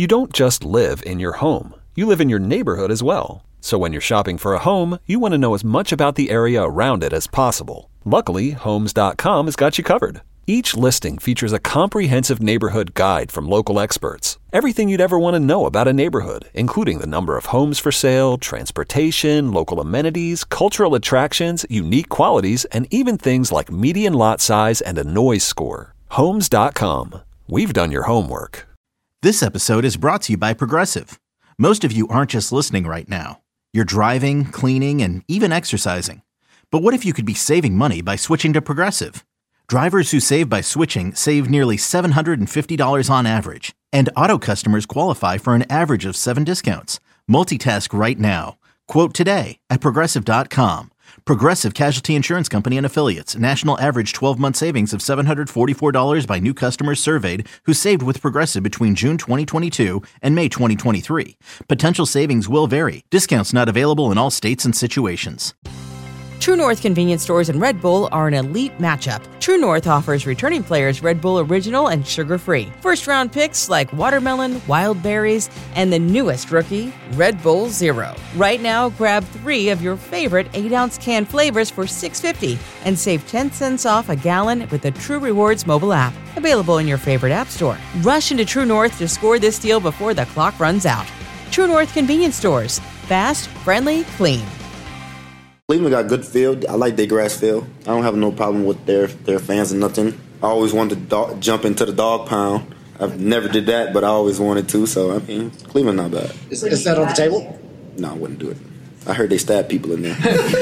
You don't just live in your home. You live in your neighborhood as well. So when you're shopping for a home, you want to know as much about the area around it as possible. Luckily, Homes.com has got you covered. Each listing features a comprehensive neighborhood guide from local experts. Everything you'd ever want to know about a neighborhood, including the number of homes for sale, transportation, local amenities, cultural attractions, unique qualities, and even things like median lot size and a noise score. Homes.com. We've done your homework. This episode is brought to you by Progressive. Most of you aren't just listening right now. You're driving, cleaning, and even exercising. But what if you could be saving money by switching to Progressive? Drivers who save by switching save nearly $750 on average, and auto customers qualify for an average of 7 discounts. Multitask right now. Quote today at Progressive.com. Progressive Casualty Insurance Company and Affiliates. National average 12-month savings of $744 by new customers surveyed who saved with Progressive between June 2022 and May 2023. Potential savings will vary. Discounts not available in all states and situations. True North convenience stores and Red Bull are an elite matchup. True North offers returning players Red Bull Original and sugar-free. First-round picks like watermelon, wild berries, and the newest rookie, Red Bull Zero. Right now, grab 3 of your favorite 8-ounce can flavors for $6.50 and save 10 cents off a gallon with the True Rewards mobile app. Available in your favorite app store. Rush into True North to score this deal before the clock runs out. True North convenience stores. Fast, friendly, clean. Cleveland got good field. I like their grass field. I don't have no problem with their fans and nothing. I always wanted to jump into the dog pound. I've never did that, but I always wanted to. So, I mean, Cleveland not bad. Is that on the table? No, I wouldn't do it. I heard they stab people in there.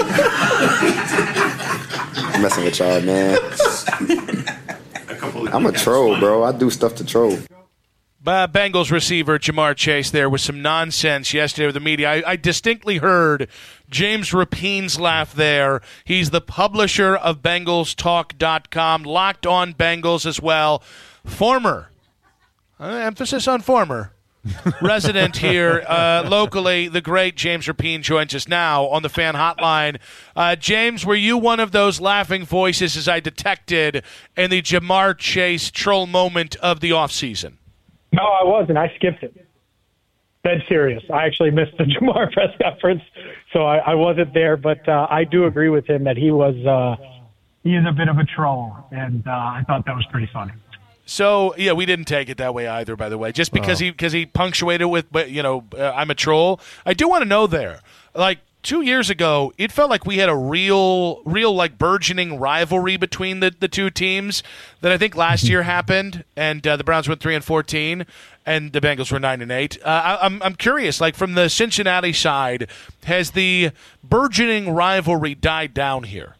I'm messing with y'all, man. I'm a troll, bro. I do stuff to troll. Bengals receiver Ja'Marr Chase there with some nonsense yesterday with the media. I distinctly heard James Rapine's laugh there. He's the publisher of BengalsTalk.com, Locked On Bengals as well. Former, emphasis on former, resident here locally, the great James Rapine joins us now on the fan hotline. James, were you one of those laughing voices as I detected in the Ja'Marr Chase troll moment of the offseason? No, I wasn't. I skipped it. Dead serious. I actually missed the Ja'Marr press conference, so I wasn't there. But I do agree with him that he is a bit of a troll, and I thought that was pretty funny. So, yeah, we didn't take it that way either, by the way. Just because he punctuated with, I'm a troll. I do want to know there, like, 2 years ago, it felt like we had a real like burgeoning rivalry between the two teams that I think last year happened, and the Browns went 3-14, and the Bengals were 9-8. I'm curious, like from the Cincinnati side, has the burgeoning rivalry died down here?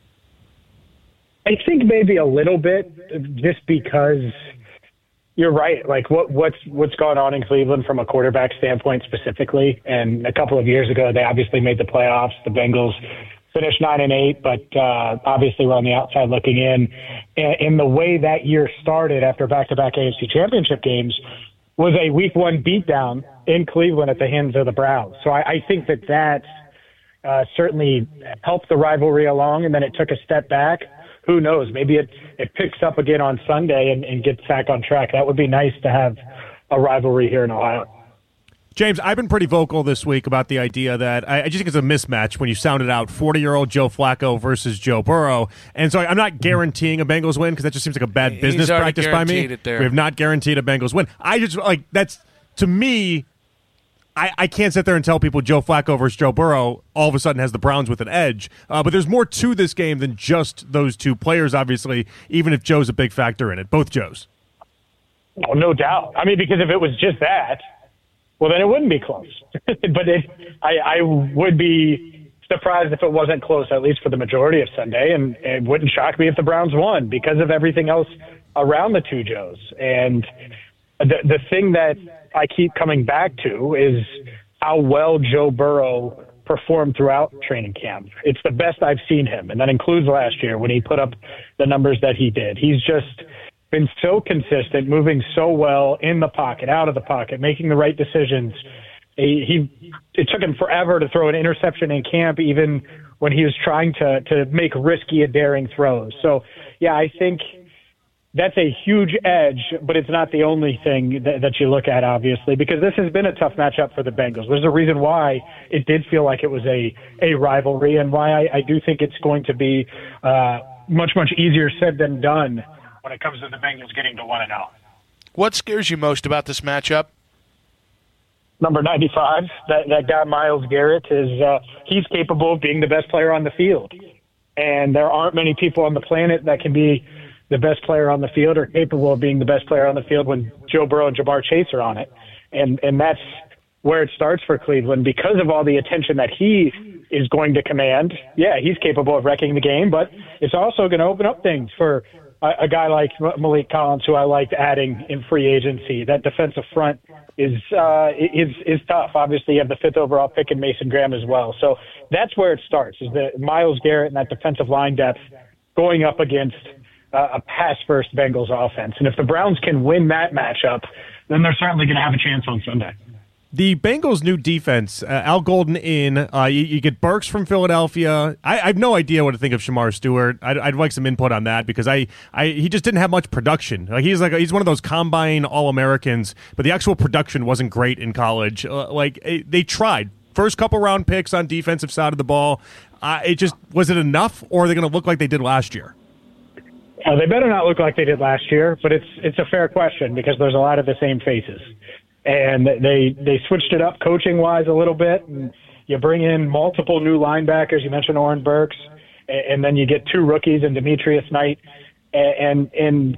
I think maybe a little bit, just because you're right. Like what's going on in Cleveland from a quarterback standpoint specifically. And a couple of years ago, they obviously made the playoffs. The Bengals finished 9-8, but obviously we're on the outside looking in. And the way that year started after back-to-back AFC Championship games was a Week 1 beatdown in Cleveland at the hands of the Browns. So I think that certainly helped the rivalry along, and then it took a step back. Who knows? Maybe it picks up again on Sunday and gets back on track. That would be nice to have a rivalry here in Ohio. James, I've been pretty vocal this week about the idea that I just think it's a mismatch when you sounded out 40-year-old Joe Flacco versus Joe Burrow. And so I'm not guaranteeing a Bengals win because that just seems like a bad business practice by me. We have not guaranteed a Bengals win. I just, like, that's, to me, I can't sit there and tell people Joe Flacco versus Joe Burrow all of a sudden has the Browns with an edge. But there's more to this game than just those two players, obviously, even if Joe's a big factor in it. Both Joes. Oh, no doubt. I mean, because if it was just that, well, then it wouldn't be close. But I would be surprised if it wasn't close, at least for the majority of Sunday. And it wouldn't shock me if the Browns won because of everything else around the two Joes. And the thing that I keep coming back to is how well Joe Burrow performed throughout training camp. It's the best I've seen him, and that includes last year when he put up the numbers that he did. He's just been so consistent, moving so well in the pocket, out of the pocket, making the right decisions. It took him forever to throw an interception in camp, even when he was trying to make risky and daring throws. So, yeah, I think that's a huge edge, but it's not the only thing that you look at, obviously, because this has been a tough matchup for the Bengals. There's a reason why it did feel like it was a rivalry, and why I do think it's going to be much, much easier said than done when it comes to the Bengals getting to 1-0. What scares you most about this matchup? Number 95, that guy Myles Garrett, he's capable of being the best player on the field. And there aren't many people on the planet that can be the best player on the field or capable of being the best player on the field when Joe Burrow and Ja'Marr Chase are on it. And that's where it starts for Cleveland because of all the attention that he is going to command. Yeah, he's capable of wrecking the game, but it's also going to open up things for a guy like Malik Collins, who I liked adding in free agency. That defensive front is tough. Obviously, you have the 5th overall pick in Mason Graham as well. So that's where it starts, is the Myles Garrett and that defensive line depth going up against a pass-first Bengals offense. And if the Browns can win that matchup, then they're certainly going to have a chance on Sunday. The Bengals' new defense, Al Golden in, you get Burks from Philadelphia. I have no idea what to think of Shamar Stewart. I'd like some input on that because he just didn't have much production. He's one of those combine All-Americans, but the actual production wasn't great in college. They tried. First couple round picks on defensive side of the ball. Was it enough, or are they going to look like they did last year? They better not look like they did last year, but it's a fair question because there's a lot of the same faces. And they switched it up coaching-wise a little bit, and you bring in multiple new linebackers. You mentioned Oren Burks, and then you get 2 rookies in Demetrius Knight. And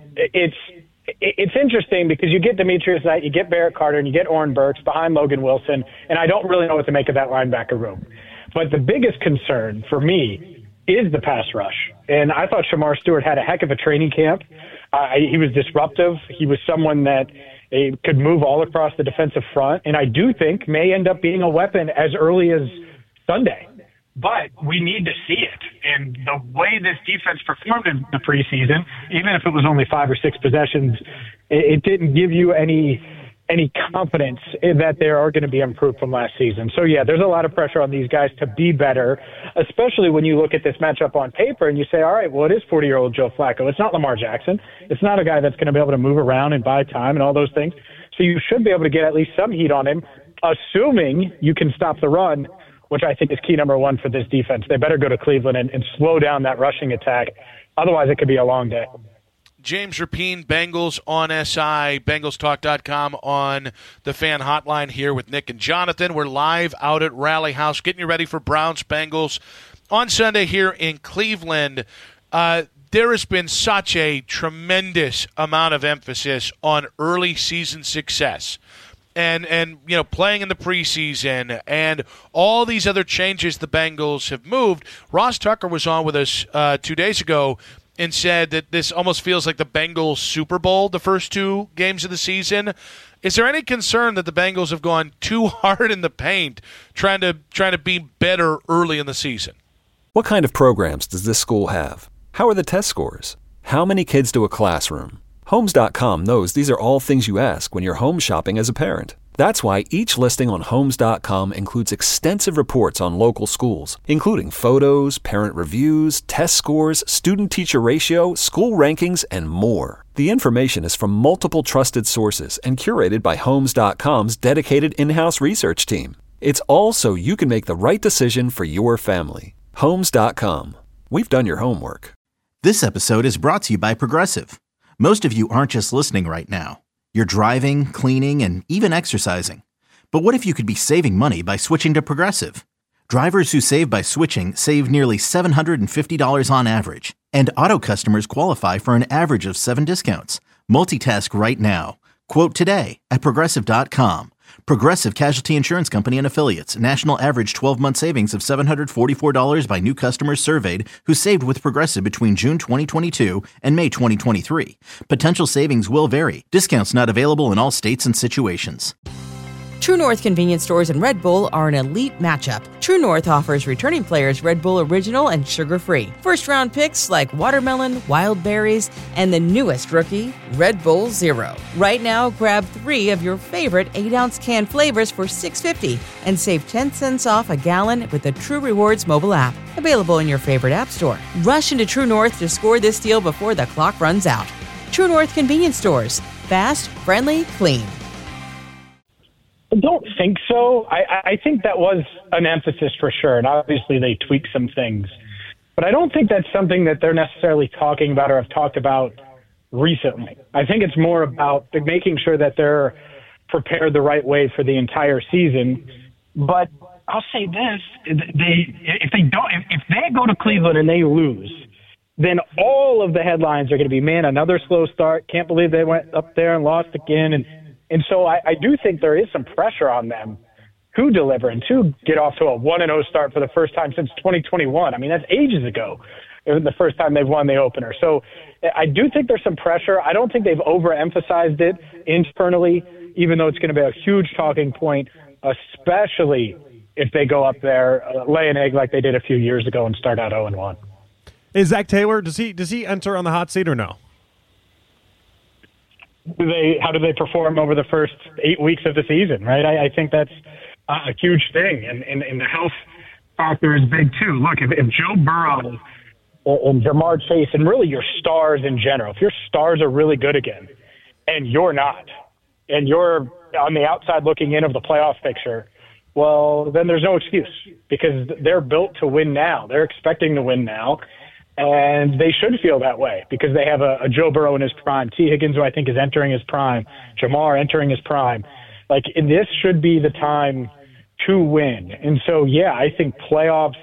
it's interesting because you get Demetrius Knight, you get Barrett Carter, and you get Oren Burks behind Logan Wilson, and I don't really know what to make of that linebacker room. But the biggest concern for me is the pass rush. And I thought Shamar Stewart had a heck of a training camp. He was disruptive. He was someone that could move all across the defensive front, and I do think may end up being a weapon as early as Sunday. But we need to see it. And the way this defense performed in the preseason, even if it was only 5 or 6 possessions, it didn't give you any confidence that they are going to be improved from last season. So, yeah, there's a lot of pressure on these guys to be better, especially when you look at this matchup on paper and you say, all right, well, it is 40-year-old Joe Flacco. It's not Lamar Jackson. It's not a guy that's going to be able to move around and buy time and all those things. So you should be able to get at least some heat on him, assuming you can stop the run, which I think is key number 1 for this defense. They better go to Cleveland and slow down that rushing attack. Otherwise, it could be a long day. James Rapien, Bengals on SI, BengalsTalk.com on the fan hotline here with Nick and Jonathan. We're live out at Rally House, getting you ready for Browns-Bengals on Sunday here in Cleveland. There has been such a tremendous amount of emphasis on early season success. And playing in the preseason and all these other changes the Bengals have moved. Ross Tucker was on with us 2 days ago and said that this almost feels like the Bengals Super Bowl, the first 2 games of the season. Is there any concern that the Bengals have gone too hard in the paint trying to be better early in the season? What kind of programs does this school have? How are the test scores? How many kids do a classroom? Homes.com knows these are all things you ask when you're home shopping as a parent. That's why each listing on Homes.com includes extensive reports on local schools, including photos, parent reviews, test scores, student-teacher ratio, school rankings, and more. The information is from multiple trusted sources and curated by Homes.com's dedicated in-house research team. It's all so you can make the right decision for your family. Homes.com. We've done your homework. This episode is brought to you by Progressive. Most of you aren't just listening right now. You're driving, cleaning, and even exercising. But what if you could be saving money by switching to Progressive? Drivers who save by switching save nearly $750 on average. And auto customers qualify for an average of 7 discounts. Multitask right now. Quote today at Progressive.com. Progressive Casualty Insurance Company and Affiliates. National average 12-month savings of $744 by new customers surveyed who saved with Progressive between June 2022 and May 2023. Potential savings will vary. Discounts not available in all states and situations. True North convenience stores and Red Bull are an elite matchup. True North offers returning players Red Bull Original and sugar-free. First-round picks like watermelon, wild berries, and the newest rookie, Red Bull Zero. Right now, grab 3 of your favorite 8-ounce can flavors for $6.50 and save 10 cents off a gallon with the True Rewards mobile app. Available in your favorite app store. Rush into True North to score this deal before the clock runs out. True North Convenience Stores. Fast, friendly, clean. I don't think so. I think that was an emphasis for sure, and obviously they tweaked some things. But I don't think that's something that they're necessarily talking about or have talked about recently. I think it's more about making sure that they're prepared the right way for the entire season. But I'll say this, if they go to Cleveland and they lose, then all of the headlines are going to be, man, another slow start. Can't believe they went up there and lost again. And so I do think there is some pressure on them to deliver and to get off to a 1-0 start for the first time since 2021. I mean, that's ages ago, the first time they've won the opener. So I do think there's some pressure. I don't think they've overemphasized it internally, even though it's going to be a huge talking point, especially if they go up there, lay an egg like they did a few years ago and start out 0-1. Is Zach Taylor, does he enter on the hot seat or no? How do they perform over the first 8 weeks of the season, right? I think that's a huge thing, and the health factor is big too. Look, if Joe Burrow and Jamar Chase and really your stars in general, if your stars are really good again and you're not, and you're on the outside looking in of the playoff picture, well, then there's no excuse because they're built to win now. They're expecting to win now. And they should feel that way because they have a Joe Burrow in his prime, T. Higgins, who I think is entering his prime, Jamar entering his prime. Like, this should be the time to win. And so, yeah, I think playoffs,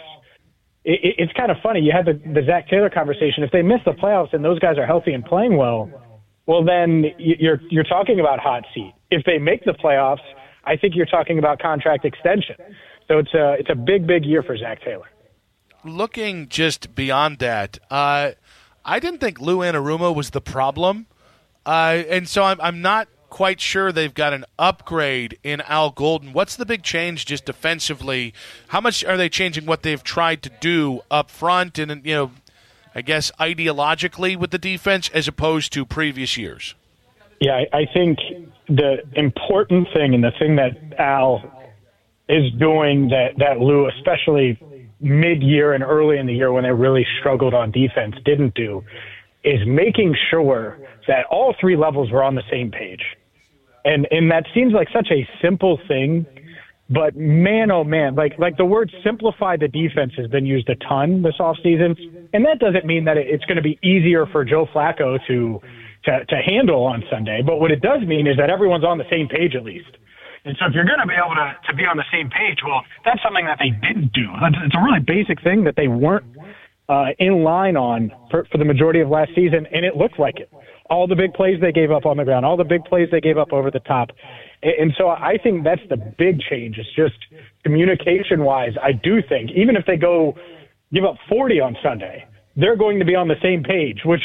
it's kind of funny. You had the Zach Taylor conversation. If they miss the playoffs and those guys are healthy and playing well, then you're talking about hot seat. If they make the playoffs, I think you're talking about contract extension. So it's a big year for Zach Taylor. Looking just beyond that, I didn't think Lou Anarumo was the problem, and so I'm not quite sure they've got an upgrade in Al Golden. What's the big change just defensively? How much are they changing what they've tried to do up front and, I guess ideologically with the defense as opposed to previous years? Yeah, I think the important thing and the thing that Al is doing that Lou, especially mid-year and early in the year when they really struggled on defense, didn't do, is making sure that all three levels were on the same page. And that seems like such a simple thing, but man, oh man, like the word simplify the defense has been used a ton this offseason, and that doesn't mean that it's going to be easier for Joe Flacco to handle on Sunday, but what it does mean is that everyone's on the same page at least. And so if you're going to be able to be on the same page, well, that's something that they didn't do. It's a really basic thing that they weren't in line on for the majority of last season, and it looked like it. All the big plays they gave up on the ground, all the big plays they gave up over the top. And so I think that's the big change. It's just communication-wise, I do think, even if they give up 40 on Sunday, they're going to be on the same page, which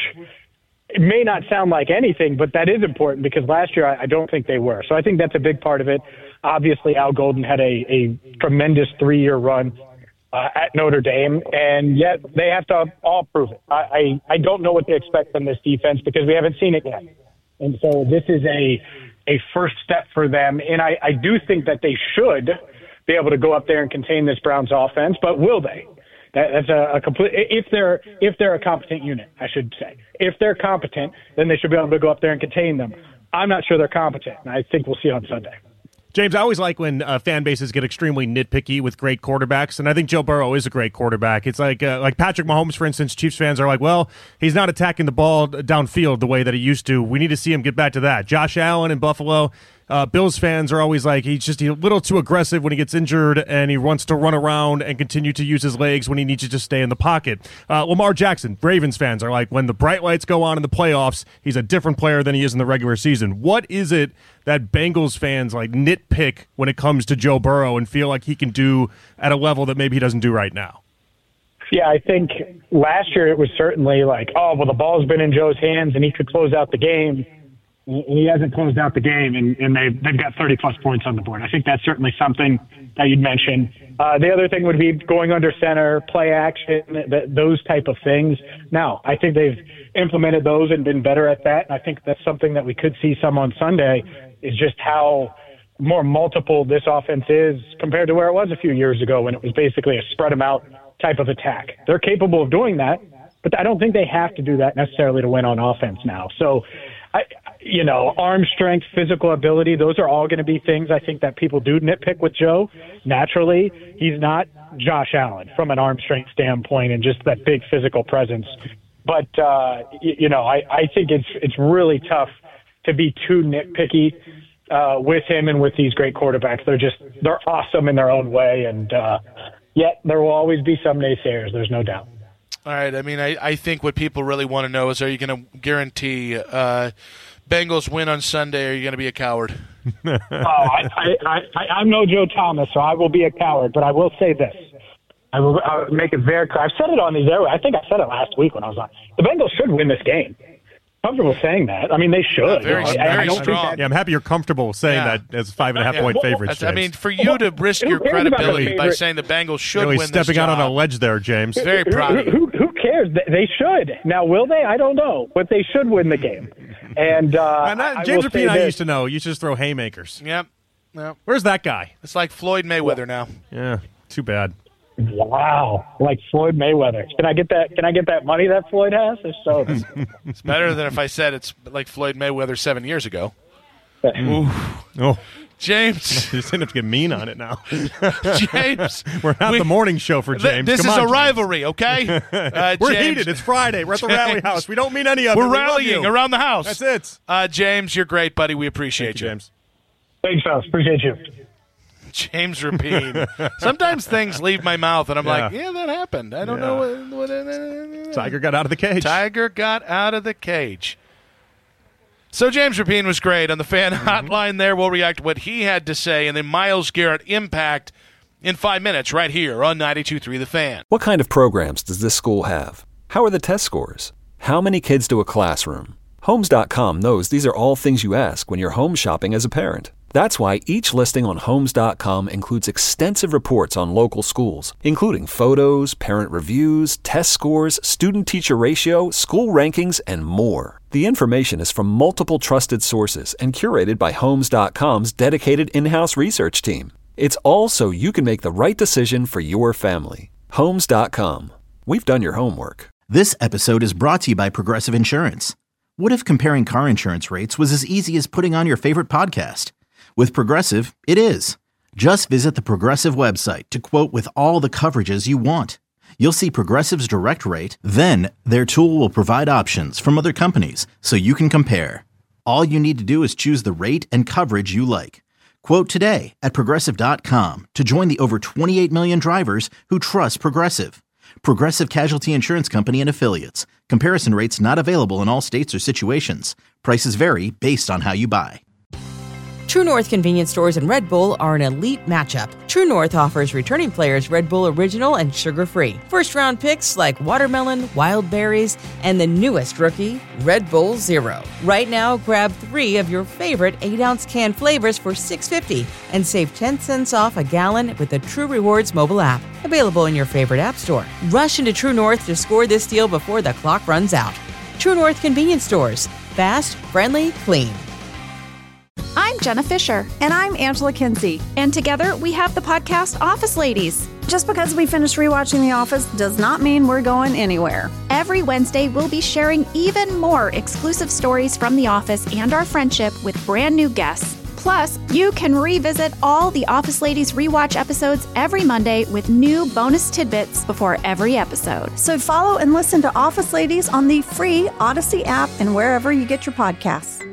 it may not sound like anything, but that is important because last year I don't think they were. So I think that's a big part of it. Obviously, Al Golden had a tremendous 3-year run at Notre Dame, and yet they have to all prove it. I don't know what they expect from this defense because we haven't seen it yet. And so this is a first step for them, and I do think that they should be able to go up there and contain this Browns offense, but will they? That's a complete. If they're a competent unit, I should say. If they're competent, then they should be able to go up there and contain them. I'm not sure they're competent, and I think we'll see on Sunday. James, I always like when fan bases get extremely nitpicky with great quarterbacks, and I think Joe Burrow is a great quarterback. It's like Patrick Mahomes, for instance. Chiefs fans are like, well, he's not attacking the ball downfield the way that he used to. We need to see him get back to that. Josh Allen in Buffalo, Bills fans are always like, he's just a little too aggressive when he gets injured, and he wants to run around and continue to use his legs when he needs to just stay in the pocket. Lamar Jackson, Ravens fans are like, when the bright lights go on in the playoffs, he's a different player than he is in the regular season. What is it that Bengals fans like nitpick when it comes to Joe Burrow and feel like he can do at a level that maybe he doesn't do right now? Yeah, I think last year it was certainly like, oh, well, the ball's been in Joe's hands and he could close out the game. And he hasn't closed out the game, and they've got 30-plus points on the board. I think that's certainly something that you'd mention. The other thing would be going under center, play action, those type of things. Now, I think they've implemented those and been better at that, and I think that's something that we could see some on Sunday is just how more multiple this offense is compared to where it was a few years ago when it was basically a spread them out type of attack. They're capable of doing that, But I don't think they have to do that necessarily to win on offense now. So, arm strength, physical ability, those are all going to be things I think that people do nitpick with Joe. Naturally, he's not Josh Allen from an arm strength standpoint and just that big physical presence. But, I think it's really tough to be too nitpicky with him and with these great quarterbacks. They're awesome in their own way. And yet there will always be some naysayers. There's no doubt. All right. I mean, I think what people really want to know is, are you going to guarantee Bengals win on Sunday, or are you going to be a coward? I'm no Joe Thomas, so I will be a coward. But I will say this. I'll make it very clear. I've said it on these airways. I think I said it last week when I was on. The Bengals should win this game. Comfortable saying that. I mean, they should. Very strong. I'm happy you're comfortable saying that as 5.5-point favorites, James. I mean, for you to risk your credibility by saying the Bengals should win this job. Stepping out on a ledge there, James. Very proud of you. Who cares? They should. Now, will they? I don't know. But they should win the game. And James Rapien, I used to know. You should just throw haymakers. Yep. Where's that guy? It's like Floyd Mayweather now. Yeah, too bad. Wow, like Floyd Mayweather. Can I get that? Can I get that money that Floyd has? It's better than if I said it's like Floyd Mayweather 7 years ago. Oh, James, you just end up getting mean on it now. James, we're not the morning show for James. This Come is on, a rivalry, okay? We're James, heated. It's Friday. We're at the rally house. We don't mean any of it. We're rallying around the house. That's it. James, you're great, buddy. We appreciate you. James. Thanks, fellas. Appreciate you. James Rapien. Sometimes things leave my mouth, and I'm like, yeah, that happened. I don't know what Tiger got out of the cage. Tiger got out of the cage. So James Rapien was great on the fan hotline there. We'll react to what he had to say, and then Myles Garrett impact in 5 minutes right here on 92.3 The Fan. What kind of programs does this school have? How are the test scores? How many kids do a classroom? Homes.com knows these are all things you ask when you're home shopping as a parent. That's why each listing on Homes.com includes extensive reports on local schools, including photos, parent reviews, test scores, student-teacher ratio, school rankings, and more. The information is from multiple trusted sources and curated by Homes.com's dedicated in-house research team. It's all so you can make the right decision for your family. Homes.com. We've done your homework. This episode is brought to you by Progressive Insurance. What if comparing car insurance rates was as easy as putting on your favorite podcast? With Progressive, it is. Just visit the Progressive website to quote with all the coverages you want. You'll see Progressive's direct rate, then their tool will provide options from other companies so you can compare. All you need to do is choose the rate and coverage you like. Quote today at Progressive.com to join the over 28 million drivers who trust Progressive. Progressive Casualty Insurance Company and Affiliates. Comparison rates not available in all states or situations. Prices vary based on how you buy. True North convenience stores and Red Bull are an elite matchup. True North offers returning players Red Bull Original and sugar-free. First-round picks like watermelon, wild berries, and the newest rookie, Red Bull Zero. Right now, grab 3 of your favorite 8-ounce can flavors for $6.50 and save 10 cents off a gallon with the True Rewards mobile app. Available in your favorite app store. Rush into True North to score this deal before the clock runs out. True North convenience stores. Fast, friendly, clean. I'm Jenna Fisher. And I'm Angela Kinsey. And together we have the podcast Office Ladies. Just because we finished rewatching The Office does not mean we're going anywhere. Every Wednesday, we'll be sharing even more exclusive stories from The Office and our friendship with brand new guests. Plus, you can revisit all the Office Ladies rewatch episodes every Monday with new bonus tidbits before every episode. So follow and listen to Office Ladies on the free Odyssey app and wherever you get your podcasts.